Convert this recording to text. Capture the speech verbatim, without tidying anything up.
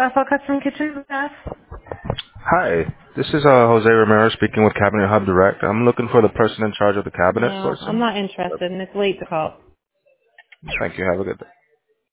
F L Custom Kitchen staff. Hi, this is uh, Jose Romero speaking with Cabinet Hub Direct. I'm looking for the person in charge of the cabinet No, I'm sourcing. not interested, and it's late to call. Thank you. Have a good day.